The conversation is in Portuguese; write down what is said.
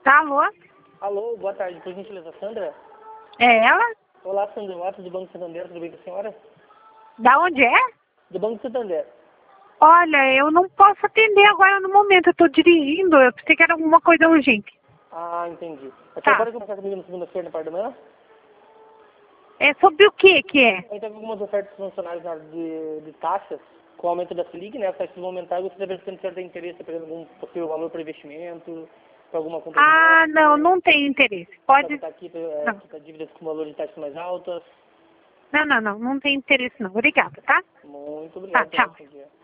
Tá, alô? Alô, boa tarde, por gentileza, Sandra? É ela? Olá, Sandra Matos, do Banco Santander, tudo bem com a senhora? Da onde é? Do Banco Santander. Olha, eu não posso atender agora no momento, eu tô dirigindo, eu pensei que era alguma coisa urgente. Ah, entendi. A Tá. senhora pode conversar comigo na segunda-feira, na parte da manhã? É sobre o que é? A gente teve algumas ofertas funcionárias na área de taxas, com o aumento da Selic, né? As taxas vão aumentar, eu gostaria de saber se o senhor tem interesse, por exemplo, algum possível valor para investimento, para alguma conta de Ah, débito, não, não tenho interesse. para Pode... quitar aqui, Não, quitar dívidas com valor de taxas mais altas. não tenho interesse não. Obrigada, tá? Muito Tá, obrigado pela tchau. atenção.